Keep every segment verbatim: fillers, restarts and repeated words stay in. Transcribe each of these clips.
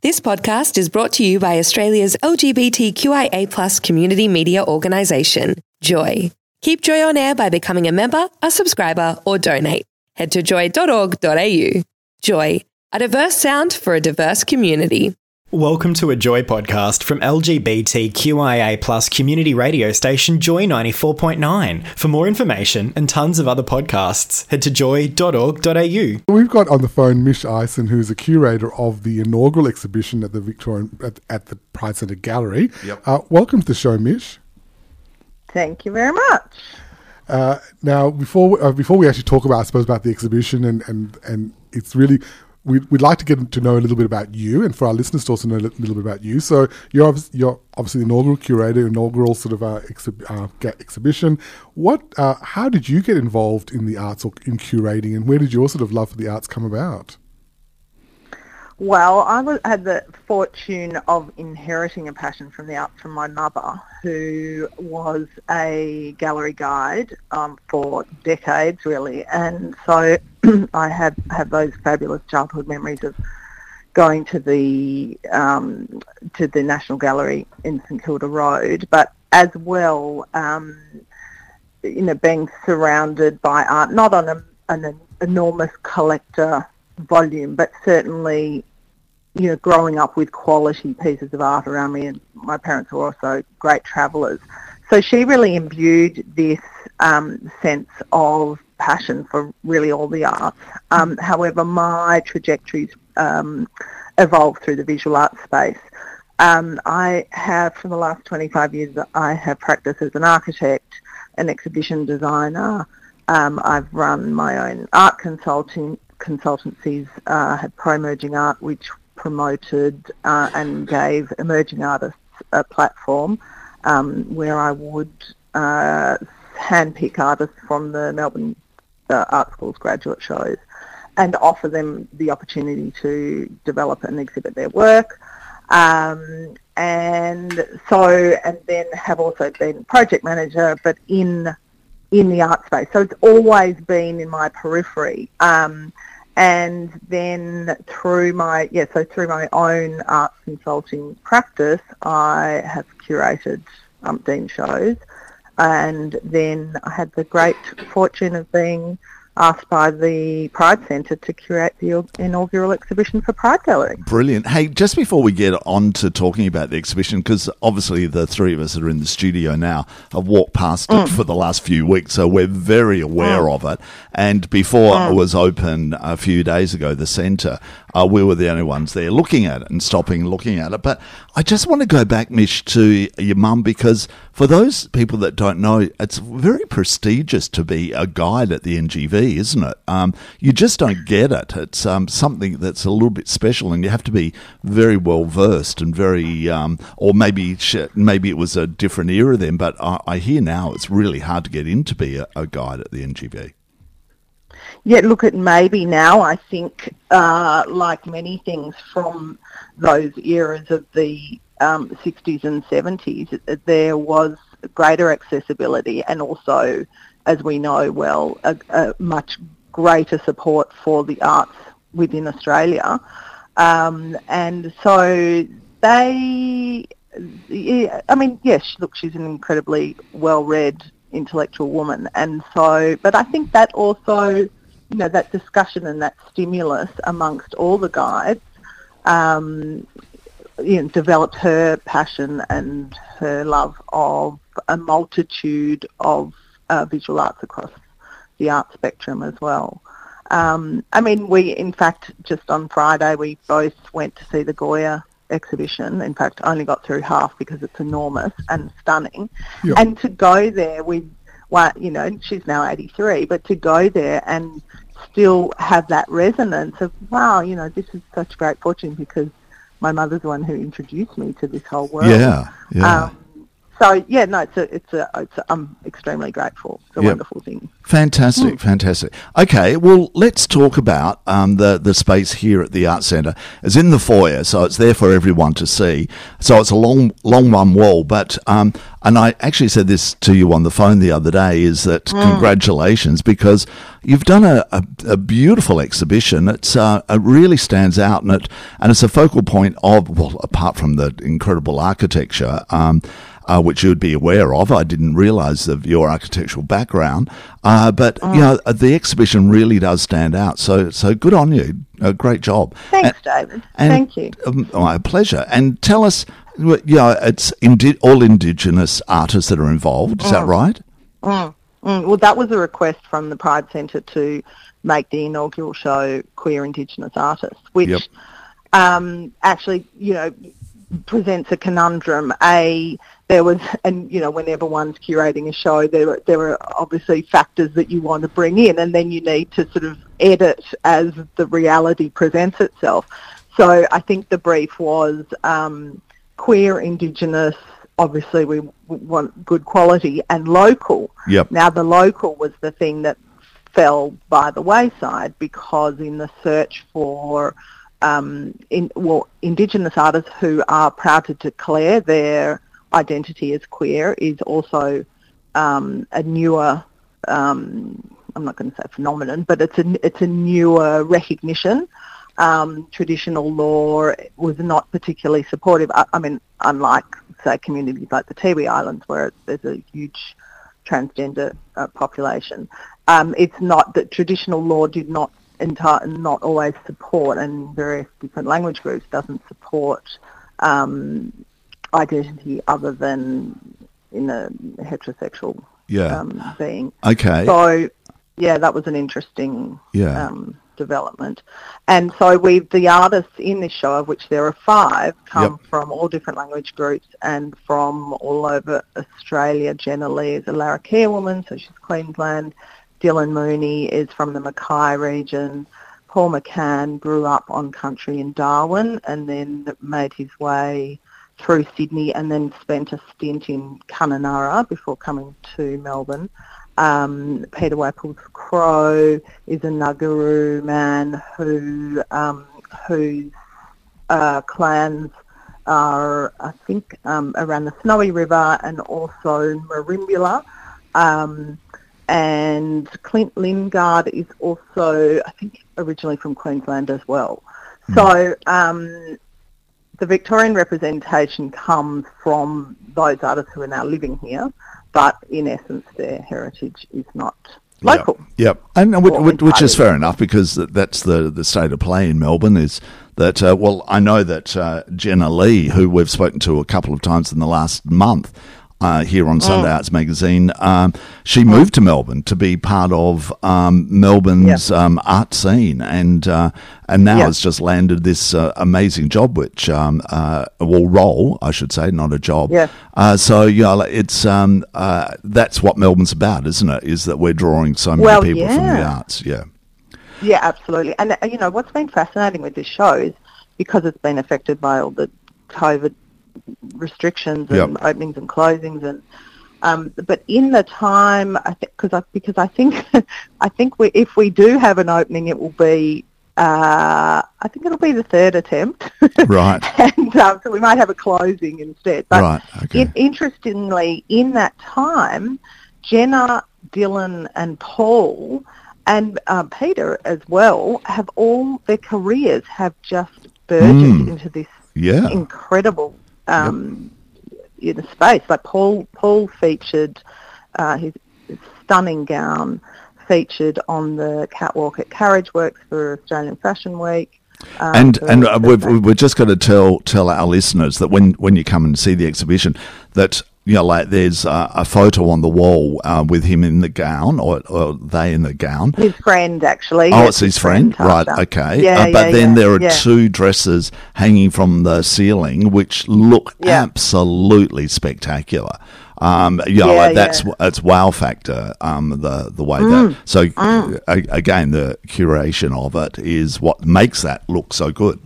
This podcast is brought to you by Australia's L G B T Q I A plus community media organisation, Joy. Keep Joy on air by becoming a member, a subscriber, or donate. Head to joy dot org dot a u. Joy, a diverse sound for a diverse community. Welcome to a Joy podcast from L G B T Q I A plus community radio station Joy ninety-four point nine. For more information and tons of other podcasts, head to joy dot org dot a u. We've got on the phone Mish Eisen, who's a curator of the inaugural exhibition at the Victorian at, at the Pride Centre Gallery. Yep. Uh, welcome to the show, Mish. Thank you very much. Uh, now, before uh, before we actually talk about, I suppose, about the exhibition, and and, and it's really, we'd, we'd like to get to know a little bit about you, and for our listeners to also know a little bit about you. So you're obviously, you're obviously the inaugural curator, inaugural sort of uh, exhi- uh, exhibition. What, uh, how did you get involved in the arts or in curating, and where did your sort of love for the arts come about? Well, I was, had the fortune of inheriting a passion from the arts from my mother, who was a gallery guide um, for decades, really. And so I have, have those fabulous childhood memories of going to the um, to the National Gallery in St Kilda Road, but as well, um, you know, being surrounded by art, not on a, an enormous collector volume, but certainly, you know, growing up with quality pieces of art around me, and my parents were also great travellers. So she really imbued this um, sense of passion for really all the arts. Um, however, my trajectories um, evolved through the visual arts space. Um, I have, for the last twenty-five years, I have practiced as an architect, an exhibition designer. Um, I've run my own art consulting consultancies, uh, had Pro Emerging Art, which promoted uh, and gave emerging artists a platform um, where I would uh, handpick artists from the Melbourne uh, Art School's graduate shows and offer them the opportunity to develop and exhibit their work. Um, and so, and then have also been project manager, but in in the art space. So it's always been in my periphery. Um, And then through my, yeah, so through my own arts consulting practice, I have curated umpteen shows. And then I had the great fortune of being asked by the Pride Centre to curate the inaugural exhibition for Pride Gallery. Brilliant. Hey, just before we get on to talking about the exhibition, because obviously the three of us that are in the studio now have walked past Mm. it for the last few weeks, so we're very aware Mm. of it. And before Mm. it was open a few days ago, the centre, uh, we were the only ones there looking at it and stopping and looking at it. But I just want to go back, Mish, to your mum, because for those people that don't know, it's very prestigious to be a guide at the N G V, isn't it? Um, you just don't get it. It's um, something that's a little bit special, and you have to be very well versed and very, um, or maybe maybe it was a different era then, but I, I hear now it's really hard to get in to be a, a guide at the N G V. Yeah, look, at maybe now, I think, uh, like many things from those eras of the um, sixties and seventies, there was greater accessibility and also, as we know well, a, a much greater support for the arts within Australia. Um, and so they, yeah, I mean, yes, look, she's an incredibly well-read intellectual woman. And so, but I think that also, you know, that discussion and that stimulus amongst all the guides, um, you know, developed her passion and her love of a multitude of uh, visual arts across the art spectrum as well. Um, I mean, we, in fact, just on Friday, we both went to see the Goya exhibition. In fact, only got through half because it's enormous and stunning. Yep. And to go there with, well, you know, she's now eighty-three, but to go there and still have that resonance of, wow, you know, this is such great fortune because my mother's the one who introduced me to this whole world. Yeah, yeah. Um, so yeah, no, it's a, it's a, it's a, I'm extremely grateful. It's a Yep. wonderful thing. Fantastic, mm. fantastic. Okay, well, let's talk about um, the, the space here at the Art Centre. It's in the foyer, so it's there for everyone to see. So it's a long, long one wall, but um, and I actually said this to you on the phone the other day, is that mm. congratulations, because you've done a, a, a beautiful exhibition. It's uh, it really stands out, and it and it's a focal point of, well, apart from the incredible architecture, um, Uh, which you would be aware of. I didn't realise of your architectural background, uh, but mm. you know the exhibition really does stand out. So, so good on you. A great job. Thanks, and, David. And, Thank you. Um, my pleasure. And tell us, you know, it's indi- all Indigenous artists that are involved. Is mm. that right? Mm. Mm. Well, that was a request from the Pride Centre to make the inaugural show Queer Indigenous Artists, which Yep. um, actually, you know, presents a conundrum. A there was, and you know, whenever one's curating a show, there are, there are obviously factors that you want to bring in, and then you need to sort of edit as the reality presents itself. So I think the brief was um, queer, Indigenous. Obviously, we want good quality and local. Yep. Now, the local was the thing that fell by the wayside, because in the search for Um, in, well, Indigenous artists who are proud to declare their identity as queer is also um, a newer, um, I'm not going to say phenomenon, but it's a, it's a newer recognition. Um, traditional law was not particularly supportive. I, I mean, unlike, say, communities like the Tiwi Islands, where there's a huge transgender uh, population. Um, it's not that traditional law did not Entire, not always support, and various different language groups doesn't support um, identity other than in a heterosexual Yeah. um, being. Okay. So, yeah, that was an interesting Yeah. um, development. And so we, the artists in this show, of which there are five, come Yep. from all different language groups and from all over Australia. Jenna Lee is a Larrakia woman, so she's Queensland. Dylan Mooney is from the Mackay region. Paul McCann grew up on country in Darwin and then made his way through Sydney and then spent a stint in Kununurra before coming to Melbourne. Um, Peter Wapples Crow is a Nguru man who um, whose uh, clans are, I think, um, around the Snowy River and also Merimbula. Um, and Clint Lingard is also, I think, originally from Queensland as well. Mm. So um, the Victorian representation comes from those artists who are now living here, but in essence their heritage is not local. Yep, yep. And, and which, which is fair enough, because that's the, the state of play in Melbourne is that, uh, well, I know that uh, Jenna Lee, who we've spoken to a couple of times in the last month, Uh, here on Sunday mm. Arts Magazine, um, she mm. moved to Melbourne to be part of um, Melbourne's yep. um, art scene, and uh, and now yep. has just landed this uh, amazing job, which um, uh, well, role I should say, not a job. Yeah. Uh, so yeah, it's um, uh, that's what Melbourne's about, isn't it? Is that we're drawing so many well, people yeah. from the arts? Yeah. Yeah, absolutely. And uh, you know what's been fascinating with this show is because it's been affected by all the COVID restrictions and yep. openings and closings, and um, but in the time, I think because I because I think I think we if we do have an opening, it will be uh, I think it'll be the third attempt, right? and um, so we might have a closing instead. But right. Okay. in, interestingly, in that time, Jenna, Dylan, and Paul, and uh, Peter as well, have all their careers have just burgeoned mm. into this yeah. incredible. Um, yep. in a space. Like Paul, Paul featured uh, his, his stunning gown featured on the catwalk at Carriage Works for Australian Fashion Week. Um, and and uh, we've we've just got to tell tell our listeners that when, when you come and see the exhibition, that you know, like there's uh, a photo on the wall uh, with him in the gown, or, or they in the gown. His friend, actually. Oh, it's his, his friend, friend right? Okay. Yeah, uh, but yeah, then yeah, there are yeah. two dresses hanging from the ceiling, which look yeah. absolutely spectacular. Um, you know, yeah, like that's yeah. it's wow factor. Um, the the way mm. that so mm. a, again the curation of it is what makes that look so good.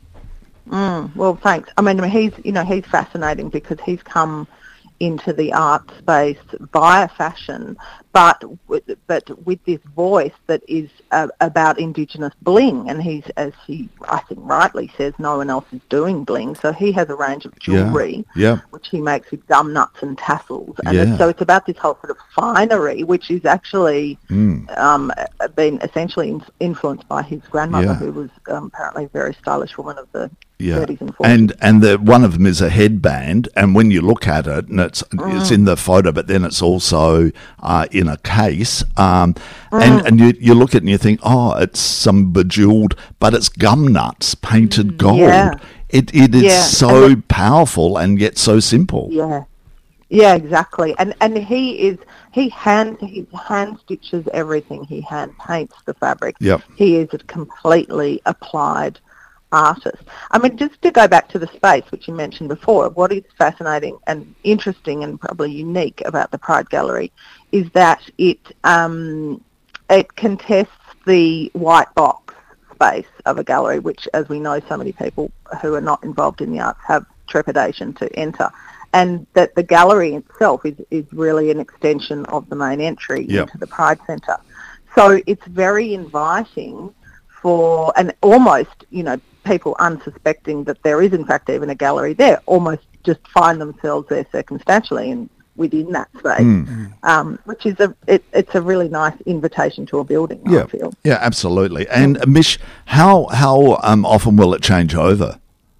Mm. Well, thanks. I mean, he's you know he's fascinating because he's come into the art space via fashion, but with, but with this voice that is uh, about Indigenous bling, and he's, as he I think rightly says, no one else is doing bling, so he has a range of jewellery, yeah. Yeah. which he makes with gum nuts and tassels, and Yeah. it's, so it's about this whole sort of finery, which is actually Mm. um, been essentially in, influenced by his grandmother, Yeah. who was um, apparently a very stylish woman of the Yeah, thirties and forties. and and the one of them is a headband, and when you look at it, and it's Mm. it's in the photo, but then it's also uh, in a case, um, Mm. and and you you look at it and you think, oh, it's some bejeweled, but it's gum nuts painted gold. Yeah. It it is Yeah, so and powerful and yet so simple. Yeah, yeah, exactly. And and he is he hand he hand stitches everything. He hand paints the fabric. Yep. He is a completely applied artist. I mean, just to go back to the space, which you mentioned before, what is fascinating and interesting and probably unique about the Pride Gallery is that it um, it contests the white box space of a gallery, which, as we know, so many people who are not involved in the arts have trepidation to enter. And that the gallery itself is, is really an extension of the main entry Yep. into the Pride Centre. So it's very inviting for, and almost, you know, people unsuspecting that there is in fact even a gallery there, almost just find themselves there circumstantially and within that space, Mm. um, which is a, it, it's a really nice invitation to a building, Yeah, I feel. yeah, absolutely. And uh, Mish, how how um, often will it change over?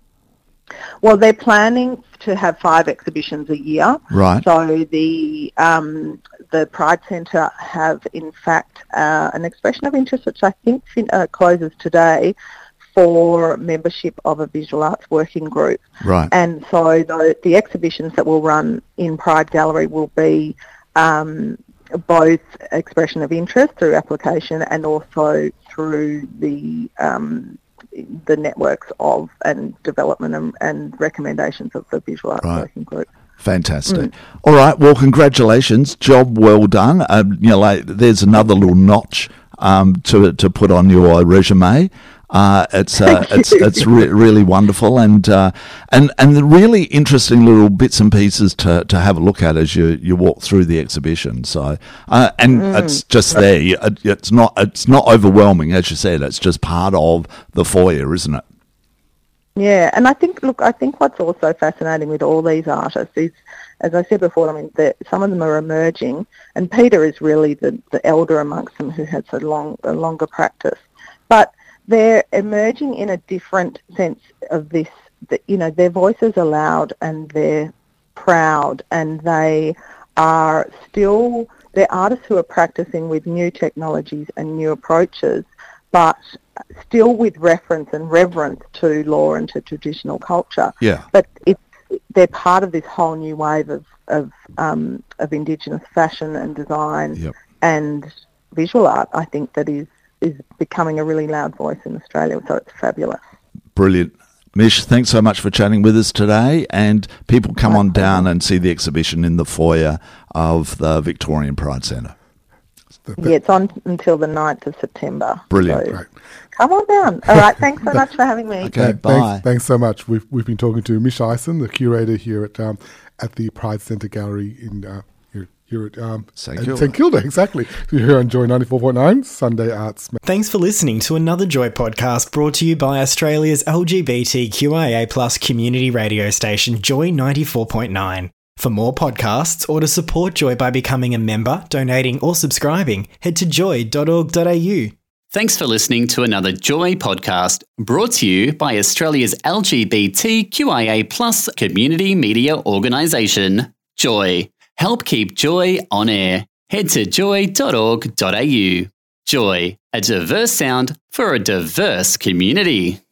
Well, they're planning to have five exhibitions a year. Right. So the um, the Pride Centre have, in fact, uh, an expression of interest, which I think fin- uh, closes today, for membership of a visual arts working group. Right. And so the, the exhibitions that will run in Pride Gallery will be um, both expression of interest through application and also through the um, the networks of and development and, and recommendations of the visual arts Right. working group. Fantastic. All right. Well, congratulations. Job well done. Um, you know, like, there's another little notch um, to to put on your resume. Uh, it's uh, it's it's re- really wonderful, and uh, and and the really interesting little bits and pieces to, to have a look at as you, you walk through the exhibition. So uh, and it's just there. You- it- It's not it's not overwhelming, as you said. It's just part of the foyer, isn't it? Yeah, and I think, look, I think what's also fascinating with all these artists is, as I said before, I mean, the, some of them are emerging, and Peter is really the, the elder amongst them who has a long, a longer practice. But they're emerging in a different sense of this, that, you know, their voices are loud and they're proud, and they are still, they're artists who are practicing with new technologies and new approaches, but still with reference and reverence to law and to traditional culture. Yeah. But it's, they're part of this whole new wave of of, um, of Indigenous fashion and design Yep. and visual art, I think, that is, is becoming a really loud voice in Australia, so it's fabulous. Brilliant. Mish, thanks so much for chatting with us today, and people come on down and see the exhibition in the foyer of the Victorian Pride Centre. Yeah, it's on until the ninth of September. Brilliant. So Right. come on down. All right, thanks so much for having me. Okay, Thank- bye. Thanks, thanks so much. We've we've been talking to Mish Ison, the curator here at um, at the Pride Centre Gallery in uh, here, here at um, Saint at Kilda. Saint Kilda, exactly. You're here on Joy ninety-four point nine, Sunday Arts. Thanks for listening to another Joy podcast brought to you by Australia's L G B T Q I A plus community radio station, Joy ninety-four point nine. For more podcasts or to support Joy by becoming a member, donating or subscribing, head to joy dot org dot a u. Thanks for listening to another Joy podcast brought to you by Australia's L G B T Q I A plus community media organisation, Joy. Help keep Joy on air. Head to joy dot org dot a u. Joy, a diverse sound for a diverse community.